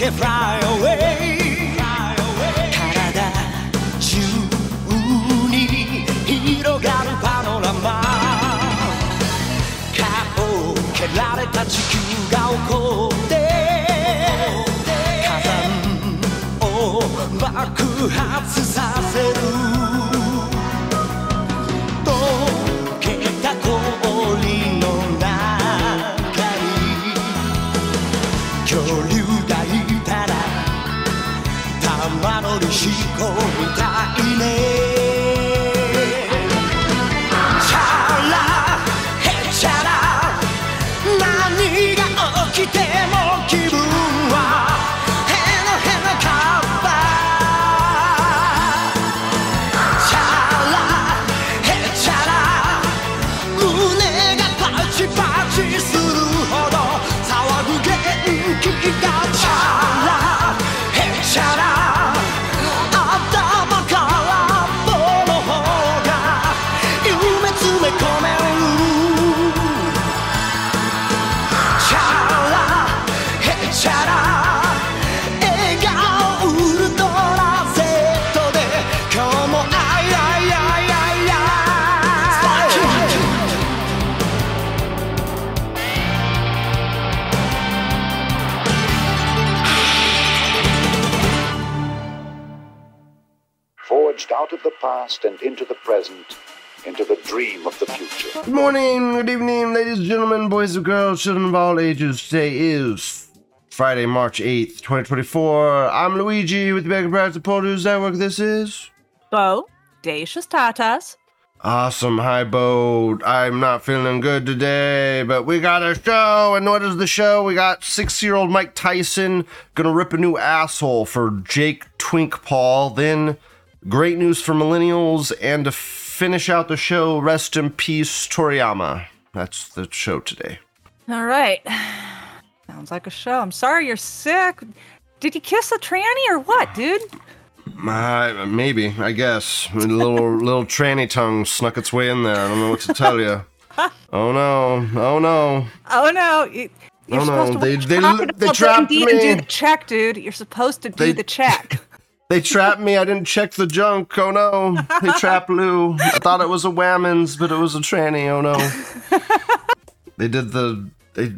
け Fly away 体中に広がるパノラマ顔を蹴られた地球が起こって火山を爆発させる溶けた氷の中に恐竜がいたら玉乗りしこみたいねチャラヘチャラ何が起きても気分はへのへのかったチャラヘチャラ胸がパチパチするほど騒ぐ元気がチャラヘチャラ頭から棒の方が夢詰め込めるチャラヘチャラ笑顔ウルトラ Z で今日もアイアイアイアイアイ Forged out of the past and into the present, into the dream of the future. Good morning, good evening, ladies and gentlemen, boys and girls, children of all ages. Today is Friday, March 8th, 2024. I'm Luigi with the Mega Practice Produce Network. This is... Bo, Dacious Tatas. Awesome. Hi, Bo. I'm not feeling good today, but we got a show. And what is the show? We got 6-year-old Mike Tyson gonna rip a new asshole for Jake Twink Paul. Then great news for millennials. And to finish out the show, rest in peace, Toriyama. That's the show today. All right. Sounds like a show. I'm sorry you're sick. Did you kiss a tranny or what, dude? Maybe, I guess. A little tranny tongue snuck its way in there. I don't know what to tell you. Oh no. Oh no. Oh no. You're supposed to they trapped me. And do the check, dude. You're supposed to do the check. They trapped me. I didn't check the junk. Oh no. They trapped Lou. I thought it was a whammons, but it was a tranny. Oh no. They did the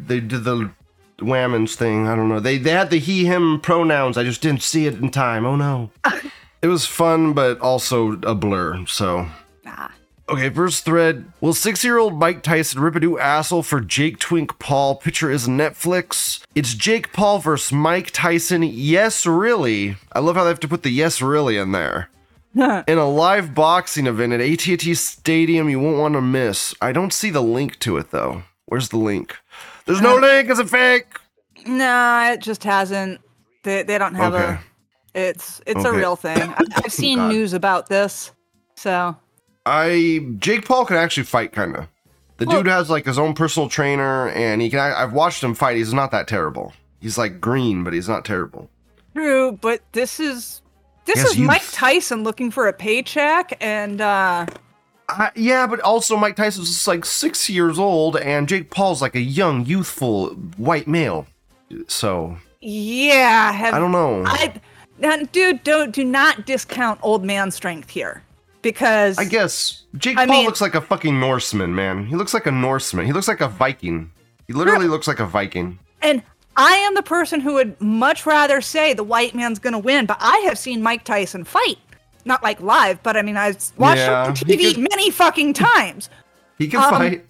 whammons thing. I don't know. They had the he him pronouns. I just didn't see it in time. Oh no. It was fun, but also a blur. So. Okay, first thread. Will 6-year-old Mike Tyson rip a new asshole for Jake Twink Paul? Picture is Netflix. It's Jake Paul versus Mike Tyson. Yes, really. I love how they have to put the yes, really in there. In a live boxing event at AT&T Stadium you won't want to miss. I don't see the link to it, though. Where's the link? There's no link. It's a fake. Nah, it just hasn't. They don't have a... It's a real thing. I've seen news about this, so... Jake Paul can actually fight, kind of. The dude has, like, his own personal trainer, and he can... I've watched him fight. He's not that terrible. He's, like, green, but he's not terrible. True, but this is Mike Tyson looking for a paycheck, and, yeah, but also Mike Tyson's just, like, 6 years old, and Jake Paul's, like, a young, youthful, white male. So... Yeah, I don't know. Dude, do not discount old man strength here. Because... I guess Jake Paul looks like a fucking Norseman, man. He looks like a Norseman. He looks like a Viking. He literally looks like a Viking. And I am the person who would much rather say the white man's gonna win, but I have seen Mike Tyson fight. Not like live, but I mean, I've watched him on TV many fucking times. He can fight.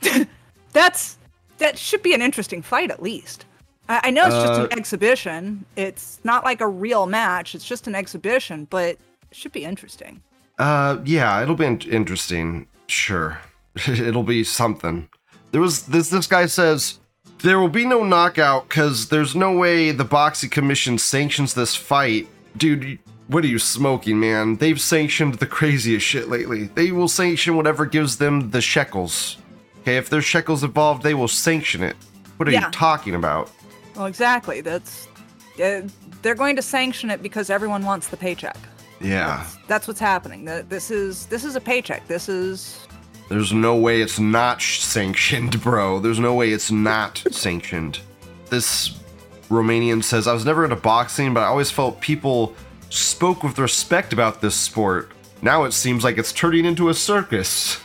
That should be an interesting fight, at least. I know it's just an exhibition. It's not like a real match. It's just an exhibition, but it should be interesting. Yeah, it'll be interesting. Sure. It'll be something. This guy says, there will be no knockout because there's no way the Boxing Commission sanctions this fight. Dude, what are you smoking, man? They've sanctioned the craziest shit lately. They will sanction whatever gives them the shekels. Okay, if there's shekels involved, they will sanction it. What are you talking about? Well, exactly. They're going to sanction it because everyone wants the paycheck. Yeah. That's what's happening. This is a paycheck. There's no way it's not sanctioned, bro. There's no way it's not sanctioned. This Romanian says, I was never into boxing, but I always felt people spoke with respect about this sport. Now it seems like it's turning into a circus.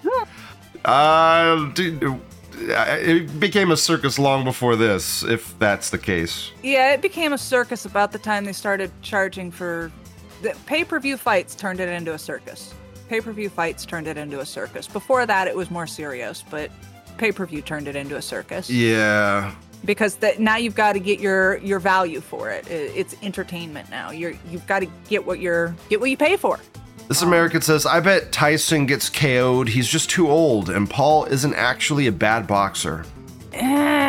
It became a circus long before this, if that's the case. Yeah, it became a circus about the time they started charging for... The pay-per-view fights turned it into a circus. Pay-per-view fights turned it into a circus. Before that, it was more serious, but pay-per-view turned it into a circus. Yeah. Because now you've got to get your value for it. It's entertainment now. You've got to get what you pay for. This American says, I bet Tyson gets KO'd. He's just too old, and Paul isn't actually a bad boxer. He's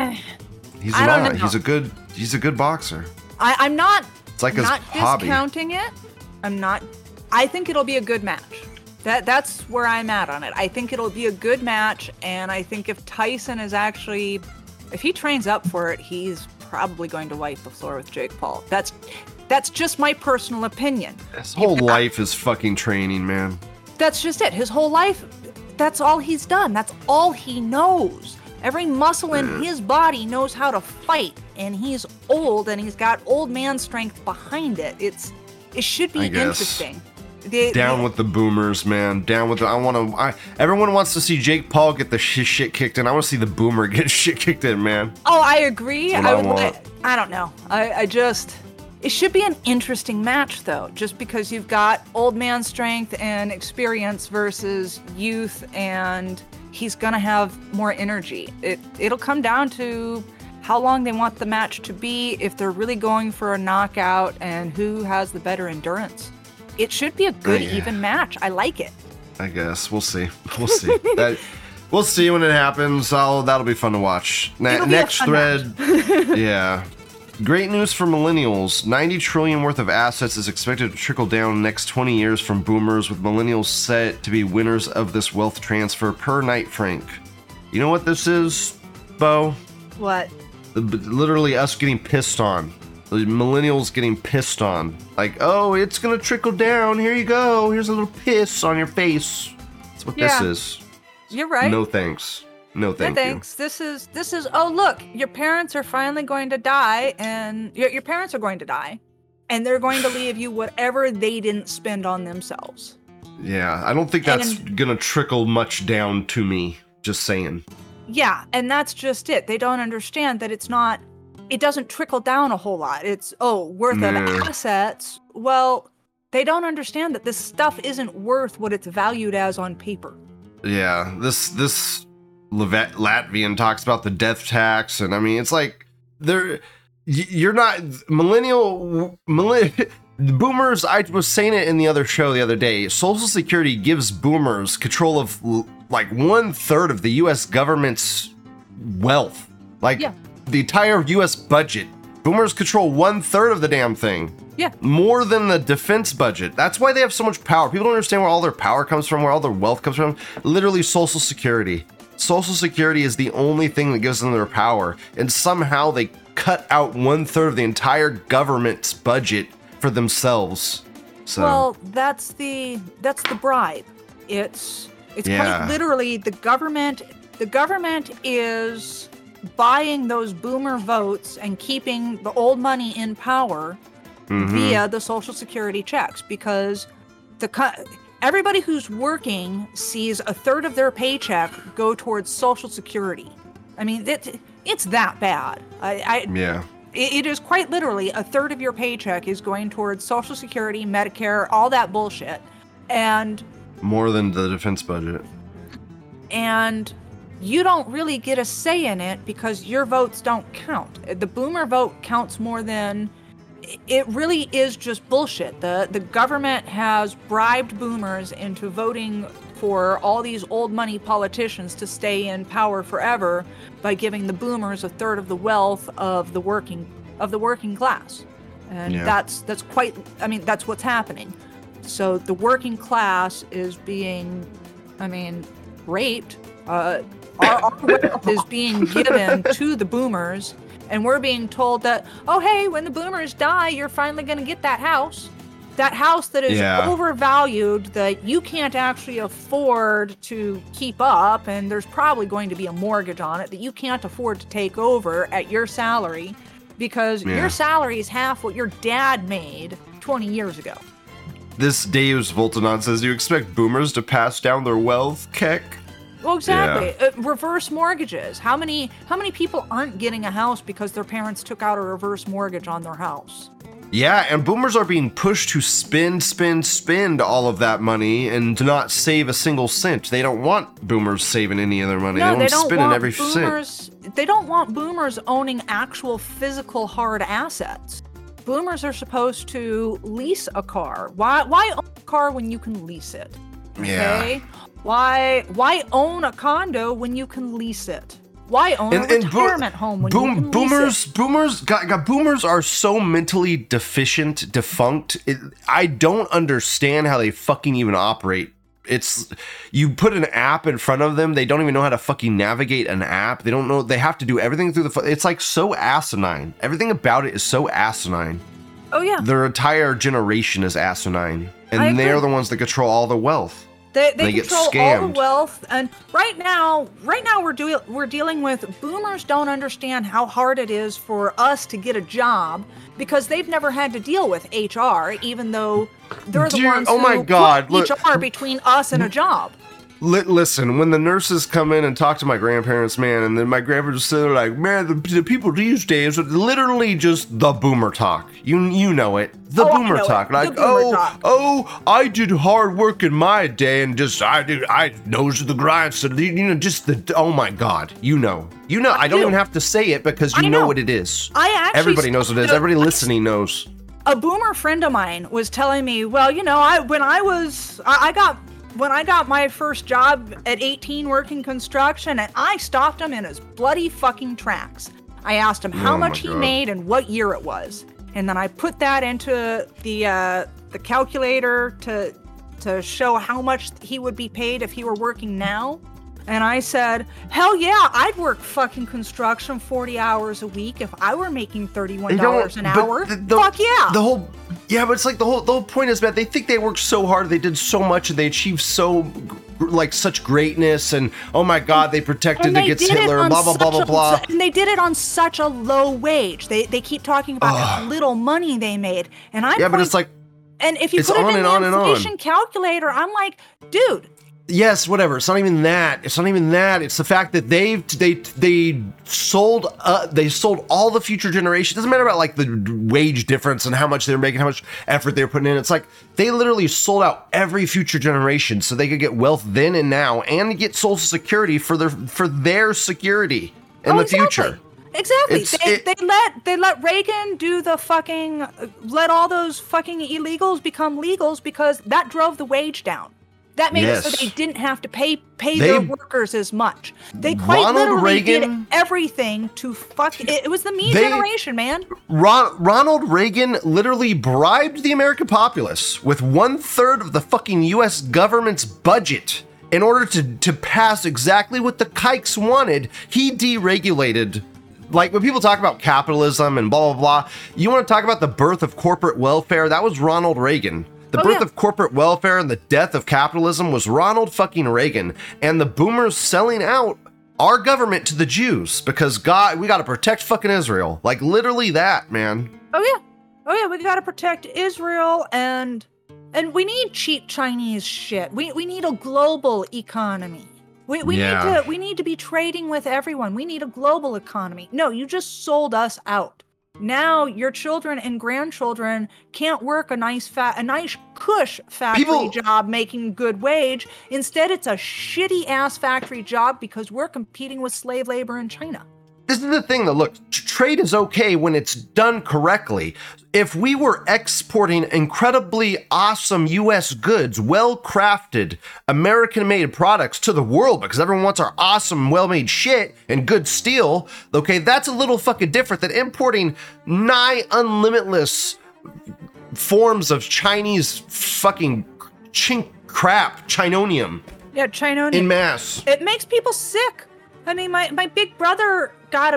not. He's a good boxer. I'm not. It's like not his hobby. Discounting it. I'm not. I think it'll be a good match. That's where I'm at on it. I think it'll be a good match, and I think if Tyson is actually, if he trains up for it, he's probably going to wipe the floor with Jake Paul. That's just my personal opinion. His whole life is fucking training, man. That's just it. His whole life, that's all he's done. That's all he knows. Every muscle in his body knows how to fight, and he's old, and he's got old man strength behind it. It should be interesting. Down with the boomers, man. Down with the. Everyone wants to see Jake Paul get the shit kicked in. I want to see the boomer get shit kicked in, man. Oh, I agree. I don't know. It should be an interesting match, though, just because you've got old man strength and experience versus youth, and he's gonna have more energy. It'll come down to how long they want the match to be, if they're really going for a knockout, and who has the better endurance. It should be a good, even match. I like it. I guess. We'll see. We'll see. We'll see when it happens. That'll be fun to watch. Next thread. Yeah. Great news for millennials. 90 trillion worth of assets is expected to trickle down in the next 20 years from boomers, with millennials set to be winners of this wealth transfer per Knight Frank. You know what this is, Bo? What? Literally us getting pissed on. The millennials getting pissed on. Like, oh, it's gonna trickle down. Here you go. Here's a little piss on your face. That's what this is. You're right. No thanks. No thanks. This is, oh, look, your parents are finally going to die, and your parents are going to die, and they're going to leave you whatever they didn't spend on themselves. Yeah, I don't think that's going to trickle much down to me, just saying. Yeah, and that's just it. They don't understand that it doesn't trickle down a whole lot. It's, worth of assets. Well, they don't understand that this stuff isn't worth what it's valued as on paper. Yeah, this Latvian talks about the death tax, and I mean, it's like you're not millennial boomers. I was saying it in the other show the other day. Social Security gives boomers control of like 1/3 of the U.S. government's wealth, the entire U.S. budget. Boomers control 1/3 of the damn thing. Yeah, more than the defense budget. That's why they have so much power. People don't understand where all their power comes from, where all their wealth comes from. Literally, Social Security. Social Security is the only thing that gives them their power, and somehow they cut out 1/3 of the entire government's budget for themselves. So, well, that's the bribe. It's quite literally the government. The government is buying those boomer votes and keeping the old money in power via the Social Security checks, because everybody who's working sees 1/3 of their paycheck go towards Social Security. I mean, it's that bad. It is quite literally 1/3 of your paycheck is going towards Social Security, Medicare, all that bullshit, and more than the defense budget. And you don't really get a say in it because your votes don't count. The boomer vote counts more than. It really is just bullshit. The government has bribed boomers into voting for all these old money politicians to stay in power forever by giving the boomers 1/3 of the wealth of the working class. And that's what's happening. So the working class is being, raped. Our wealth is being given to the boomers. And we're being told that, oh, hey, when the boomers die, you're finally going to get that house. That house that is overvalued, that you can't actually afford to keep up, and there's probably going to be a mortgage on it that you can't afford to take over at your salary. because your salary is half what your dad made 20 years ago. This Deus Voltanon says, you expect boomers to pass down their wealth, Keck? Well, exactly. Reverse mortgages. How many people aren't getting a house because their parents took out a reverse mortgage on their house? Yeah, and boomers are being pushed to spend all of that money and to not save a single cent. They don't want boomers saving any of their money. No, they don't spending every cent. They don't want boomers owning actual physical hard assets. Boomers are supposed to lease a car. Why own a car when you can lease it? Okay? Yeah. Why own a condo when you can lease it? Why own a retirement home when you can lease it? Boomers are so mentally defunct. I don't understand how they fucking even operate. It's, you put an app in front of them, they don't even know how to fucking navigate an app. They don't know, they have to do everything through it's like so asinine. Everything about it is so asinine. Oh yeah. Their entire generation is asinine. And they're the ones that control all the wealth. They control all the wealth, and right now we're dealing with boomers don't understand how hard it is for us to get a job because they've never had to deal with HR, even though they're the ones who put HR between us and a job. Listen, when the nurses come in and talk to my grandparents, man, and then my grandparents say, they're like, man, the people these days are literally just the boomer talk. You know it. The boomer talk. Like, I did hard work in my day and just, I nose to the grind. So, oh my God, you know, I don't even have to say it because you know what it is. Everybody knows what it is. Everybody listening knows. A boomer friend of mine was telling me, well, when I got my first job at 18 working construction, and I stopped him in his bloody fucking tracks. I asked him how much he made and what year it was. And then I put that into the calculator to show how much he would be paid if he were working now. And I said, hell yeah, I'd work fucking construction 40 hours a week if I were making $31 an hour. Fuck yeah. But it's like the whole point is that they think they worked so hard, they did so much, and they achieved such greatness, and oh my God, they protected against Hitler, and blah blah blah blah blah. And they did it on such a low wage. They keep talking about how little money they made, and but it's like, and if you put it in the inflation calculator, I'm like, dude. Yes, whatever. It's not even that. It's the fact that they sold all the future generations. It doesn't matter about like the wage difference and how much they're making, how much effort they're putting in. It's like they literally sold out every future generation so they could get wealth then and now and get Social Security for their security in the future. Exactly. They let Reagan do the fucking let all those fucking illegals become legals because that drove the wage down. That made it so they didn't have to pay their workers as much. They quite literally did everything to fuck. It was the me generation, man. Ronald Reagan literally bribed the American populace with 1/3 of the fucking U.S. government's budget in order to pass exactly what the kikes wanted. He deregulated. Like when people talk about capitalism and blah, blah, blah, you want to talk about the birth of corporate welfare? That was Ronald Reagan. The birth of corporate welfare and the death of capitalism was Ronald fucking Reagan, and the boomers selling out our government to the Jews because we got to protect fucking Israel. Like literally that, man. Oh yeah, we got to protect Israel and we need cheap Chinese shit. We need a global economy. We need to be trading with everyone. We need a global economy. No, you just sold us out. Now your children and grandchildren can't work a nice cush factory job making good wage. Instead, it's a shitty ass factory job because we're competing with slave labor in China. This is the thing though, look, trade is okay when it's done correctly. If we were exporting incredibly awesome US goods, well-crafted, American-made products to the world because everyone wants our awesome, well-made shit and good steel, okay, that's a little fucking different than importing nigh unlimitless forms of Chinese fucking crap, Chinonium. Yeah, Chinonium. In mass. It makes people sick. I mean, my big brother got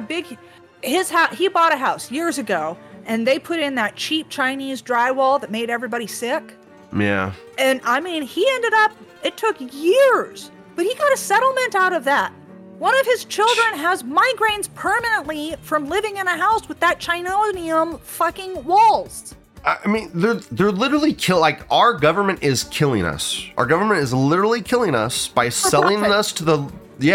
he bought a house years ago, and they put in that cheap Chinese drywall that made everybody sick. Yeah. And I mean, it took years, but he got a settlement out of that. One of his children has migraines permanently from living in a house with that Chinonium fucking walls. I mean, they're literally like, our government is killing us. Our government is literally killing us by selling us to the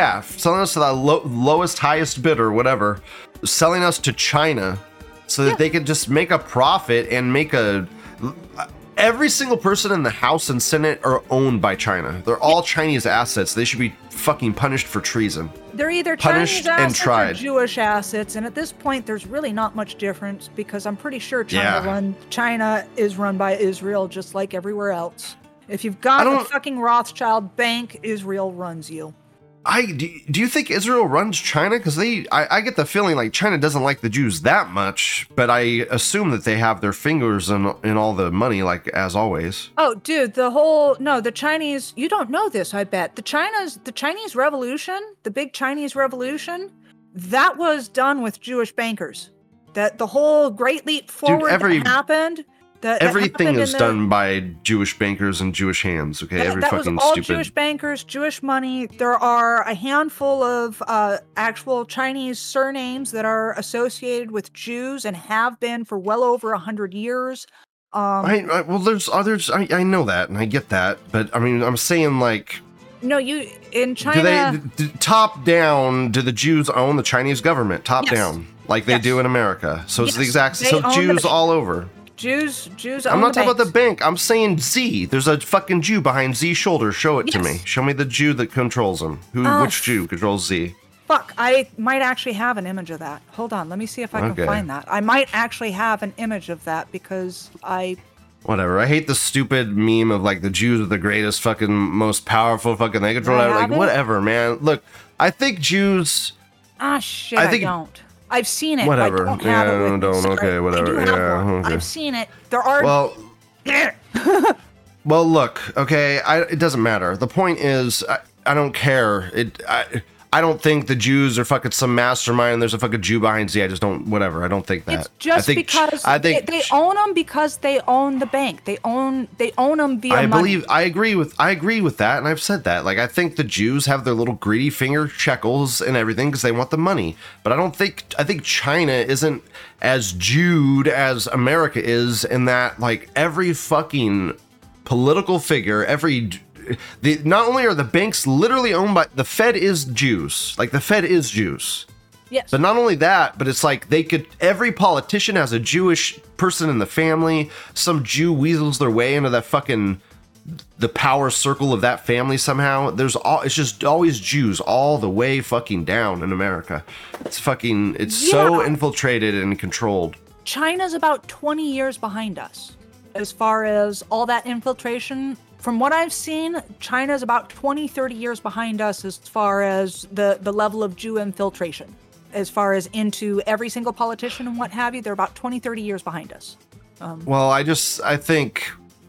lowest, highest bidder, whatever, selling us to China so that they could just make a profit and make every single person in the House and Senate are owned by China. They're all Chinese assets. They should be fucking punished for treason. They're either punished Chinese assets and tried. or Jewish assets, and at this point, there's really not much difference because I'm pretty sure China is run by Israel just like everywhere else. If you've got a fucking Rothschild bank, Israel runs you. Do you think Israel runs China? Because I get the feeling like China doesn't like the Jews that much, but I assume that they have their fingers in all the money, like as always. Oh, dude, the Chinese, you don't know this, I bet. The Chinese Revolution, the big Chinese Revolution, that was done with Jewish bankers. That the whole Great Leap Forward that happened. Everything is done by Jewish bankers and Jewish hands, okay? That was all Jewish bankers, Jewish money. There are a handful of actual Chinese surnames that are associated with Jews and have been for well over 100 years. There's others. I know that and I get that, but I mean, I'm saying like. No, in China. Top down? Do the Jews own the Chinese government? Top down, like they do in America. So it's the exact. So Jews all over. Jews. I'm not talking about the bank. I'm saying Z. There's a fucking Jew behind Z's shoulder. Show it to me. Show me the Jew that controls him. Which Jew controls Z? Fuck, I might actually have an image of that. Hold on, let me see if I can find that. I might actually have an image of that because Whatever. I hate the stupid meme of like the Jews are the greatest fucking most powerful fucking they control. Like whatever, man. Look, I think Jews. I don't. I've seen it. Whatever. I don't have it with me. Okay, whatever. Okay. I've seen it. There are. Well, look. Okay, it doesn't matter. The point is, I don't care. I don't think the Jews are fucking some mastermind and there's a fucking Jew behind Z. I just don't. Whatever. I don't think that. It's just because they own them because they own the bank. They own them via money. I agree with that, and I've said that. Like, I think the Jews have their little greedy finger shekels and everything because they want the money. But I think China isn't as Jewed as America is in that, like, every fucking political figure, not only are the banks literally owned by the Fed is Jews. Like, the Fed is Jews. Yes. But not only that, but it's like every politician has a Jewish person in the family. Some Jew weasels their way into that fucking the power circle of that family somehow. It's just always Jews all the way fucking down in America. It's so infiltrated and controlled. China's about 20 years behind us as far as all that infiltration. From what I've seen, China's about 20, 30 years behind us as far as the level of Jew infiltration. As far as into every single politician and what have you, they're about 20, 30 years behind us. Well, I think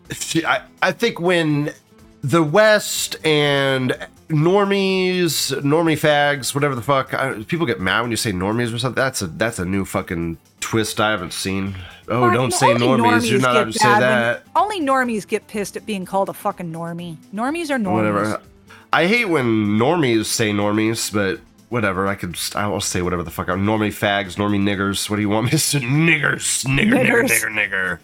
when the West and normie fags, whatever the fuck, people get mad when you say normies or something. That's a new fucking twist I haven't seen. Oh, Martin, don't say normies. You're not allowed to say that. Only normies get pissed at being called a fucking normie. Normies are normies. Whatever. I hate when normies say normies, but whatever. I will say whatever the fuck. I'm normie fags, normie niggers. What do you want me to say? Niggers. Nigger.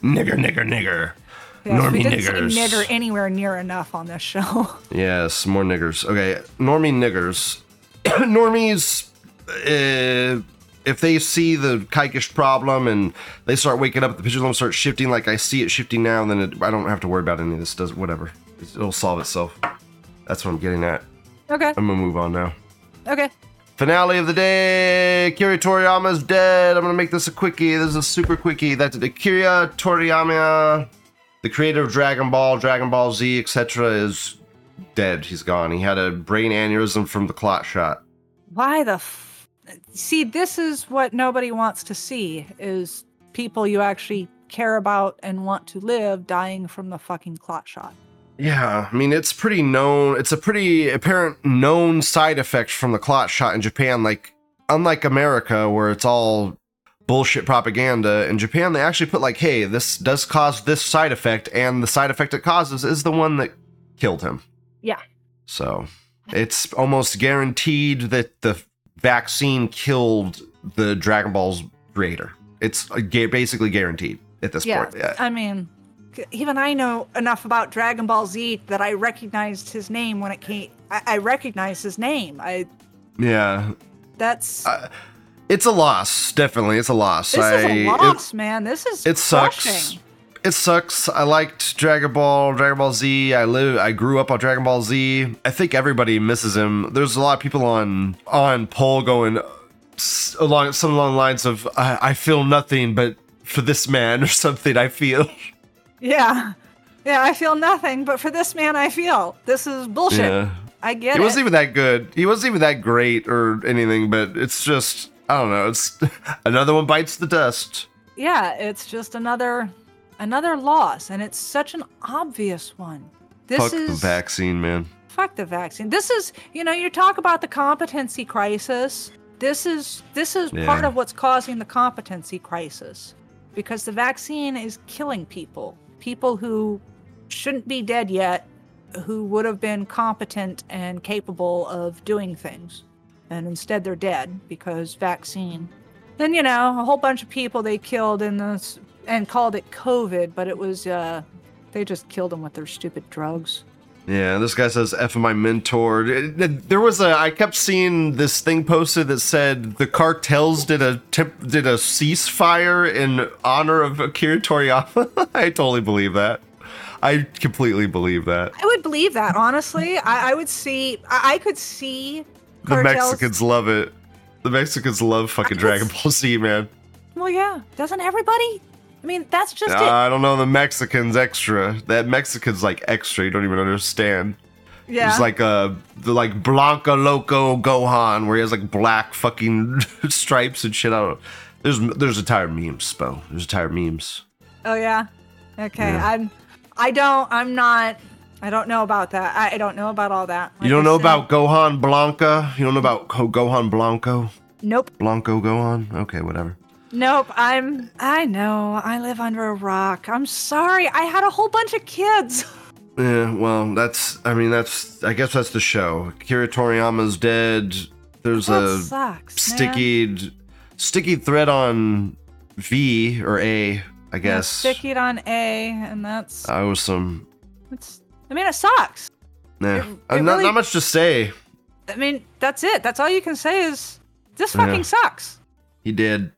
Yes, normie we didn't niggers. say nigger anywhere near enough on this show. Yes, more niggers. Okay, normie niggers. Normies, if they see the Kaikish problem and they start waking up, the pendulum starts shifting like I see it shifting now, then I don't have to worry about any of this. Whatever. It'll solve itself. That's what I'm getting at. Okay. I'm gonna move on now. Okay. Finale of the day. Akira Toriyama's dead. I'm gonna make this a quickie. This is a super quickie. That's Akira Toriyama, the creator of Dragon Ball Z, etc., is dead. He's gone. He had a brain aneurysm from the clot shot. Why the See, this is what nobody wants to see, is people you actually care about and want to live dying from the fucking clot shot. Yeah, I mean, it's pretty known. It's a pretty apparent known side effect from the clot shot in Japan. Like, unlike America, where it's all bullshit propaganda, in Japan, they actually put like, hey, this does cause this side effect, and the side effect it causes is the one that killed him. Yeah. So, It's almost guaranteed that the vaccine killed the Dragon Ball's creator. It's basically guaranteed at this point. Yeah. I mean, even I know enough about Dragon Ball Z that I recognized his name when it came. I recognized his name. That's. It's a loss. Definitely, it's a loss. This is a loss, man. This is. It sucks. Crushing. It sucks. I liked Dragon Ball Z. I grew up on Dragon Ball Z. I think everybody misses him. There's a lot of people on poll going along the lines of I feel nothing but for this man or something. I feel. Yeah, I feel nothing, but for this man, I feel. This is bullshit. Yeah. I get it. He wasn't even that good. He wasn't even that great or anything, but it's just, I don't know. It's another one bites the dust. Yeah, it's just another loss, and it's such an obvious one. Fuck the vaccine, man. Fuck the vaccine. This is, you talk about the competency crisis. This is part of what's causing the competency crisis, because the vaccine is killing people who shouldn't be dead yet, who would have been competent and capable of doing things, and instead they're dead because vaccine. Then a whole bunch of people they killed in this and called it COVID, but it was they just killed them with their stupid drugs. Yeah, this guy says F my mentor. I kept seeing this thing posted that said the cartels did a ceasefire in honor of Akira Toriyama. I totally believe that. I completely believe that. I would believe that, honestly. I could see cartels. The Mexicans love it. The Mexicans love fucking Dragon Ball Z, man. Well, yeah. Doesn't everybody? I mean, that's just it. I don't know. The Mexicans extra. That Mexican's like extra. You don't even understand. Yeah. It's like the Blanca Loco Gohan, where he has like black fucking stripes and shit. I don't know. There's entire memes, Spo. There's entire memes. Oh yeah. Okay. Yeah. I don't know about that. I don't know about all that. You don't know about Gohan Blanca? You don't know about Gohan Blanco? Nope. Blanco Gohan? Okay, whatever. Nope. I know. I live under a rock. I'm sorry. I had a whole bunch of kids. Yeah, well, I guess that's the show. Akira Toriyama's dead. There's sticky thread on V or A, I guess. Yeah, sticky on A, and that's... it sucks. Yeah. Not much to say. I mean, that's it. That's all you can say is, this fucking sucks. He did.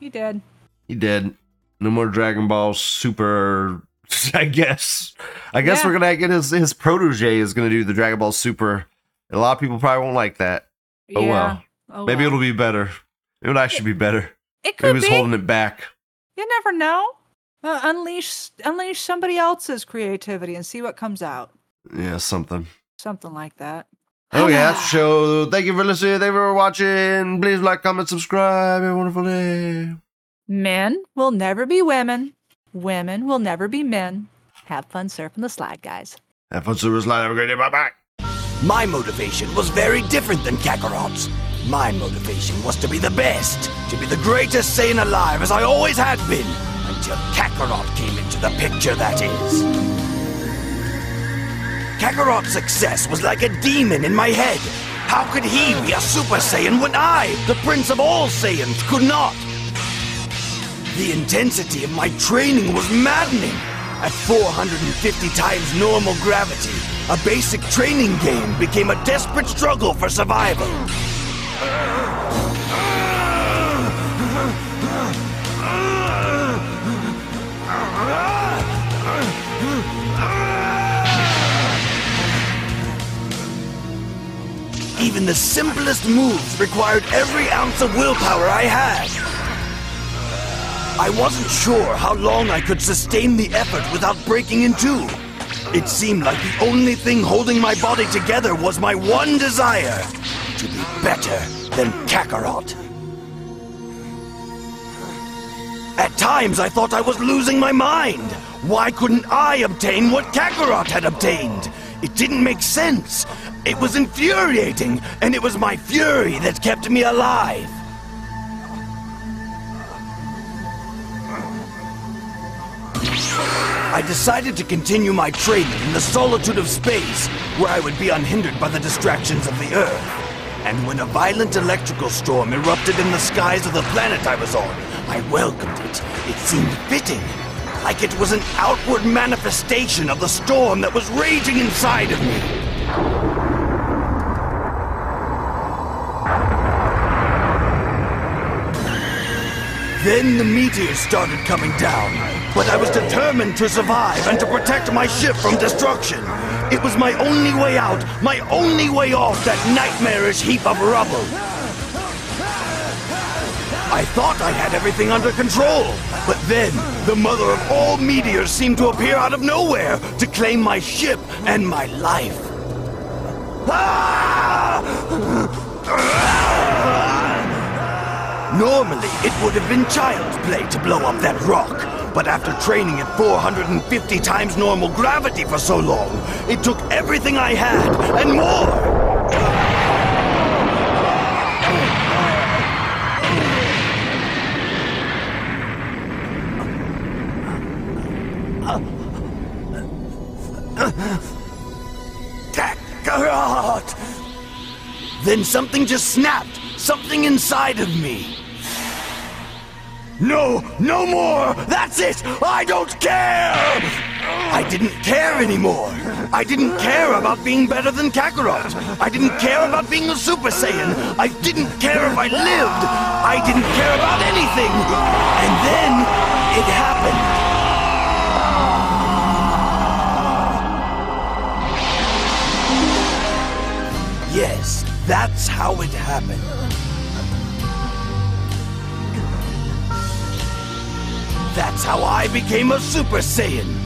No more Dragon Ball Super, I guess. We're gonna get his protege is gonna do the Dragon Ball Super. A lot of people probably won't like that. Oh well. Maybe it'll be better. Maybe it should be better. It could be. Maybe he's holding it back. You never know. Unleash somebody else's creativity and see what comes out. Yeah, something like that. Okay, that's the show. Thank you for listening. Thank you for watching. Please like, comment, subscribe. Have a wonderful day. Men will never be women. Women will never be men. Have fun surfing the slide, guys. Have fun surfing the slide. Have a great day. Bye-bye. My motivation was very different than Kakarot's. My motivation was to be the best, to be the greatest Saiyan alive, as I always had been, until Kakarot came into the picture, that is. Kakarot's success was like a demon in my head. How could he be a Super Saiyan when I, the Prince of all Saiyans, could not? The intensity of my training was maddening. At 450 times normal gravity, a basic training game became a desperate struggle for survival. Even the simplest moves required every ounce of willpower I had. I wasn't sure how long I could sustain the effort without breaking in two. It seemed like the only thing holding my body together was my one desire, to be better than Kakarot. At times I thought I was losing my mind. Why couldn't I obtain what Kakarot had obtained? It didn't make sense. It was infuriating, and it was my fury that kept me alive. I I decided to continue my training in the solitude of space, where I would be unhindered by the distractions of the Earth. And when a violent electrical storm erupted in the skies of the planet I was on, I welcomed it. It seemed fitting, like it was an outward manifestation of the storm that was raging inside of me. Then the meteors started coming down, but I was determined to survive and to protect my ship from destruction. It was my only way out, my only way off that nightmarish heap of rubble. I thought I had everything under control, but then the mother of all meteors seemed to appear out of nowhere to claim my ship and my life. Normally, it would have been child's play to blow up that rock, but after training at 450 times normal gravity for so long, it took everything I had and more. Kakarot! Then something just snapped, something inside of me. No, no more! That's it! I don't care! I didn't care anymore. I didn't care about being better than Kakarot. I didn't care about being a Super Saiyan. I didn't care if I lived. I didn't care about anything. And then it happened. Yes, that's how it happened. That's how I became a Super Saiyan.